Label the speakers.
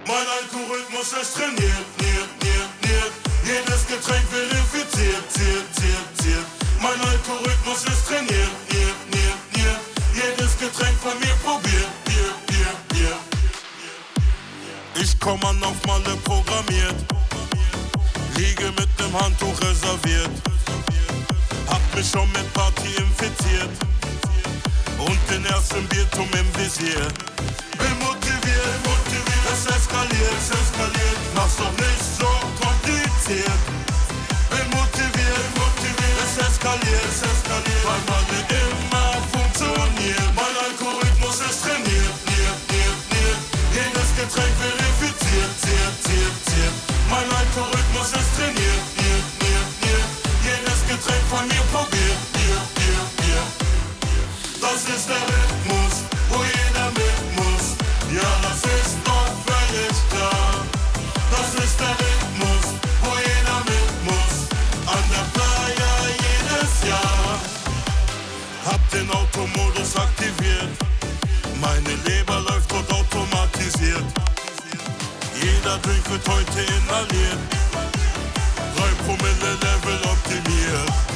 Speaker 1: Mein Algorithmus ist trainiert, niert. Jedes Getränk wird infiziert, ziert. Mein Algorithmus ist trainiert, niert. Jedes Getränk von mir probiert, Bier. Ich komm an auf Malle programmiert, liege mit dem Handtuch reserviert, hab mich schon mit Party infiziert und den ersten Bierturm im Visier. Bin motiviert, es eskaliert, mach's doch nicht so kompliziert. Bin motiviert, es eskaliert, weil Malle immer funktioniert. Mein Algorithmus ist trainiert, niert. Jedes Getränk wird infiziert, ziert. Mein Algorithmus ist trainiert, niert. Jedes Getränk von mir probiert, Bier. Das ist der Rhythmus, wo jeder mit muss. Ja, das ist doch völlig klar. Das ist der Rhythmus, wo jeder mit muss. An der Playa jedes Jahr. Hab den Automodus aktiviert. Meine Leber läuft dort automatisiert. Jeder Drink wird heute inhaliert. 3 Promille Level optimiert.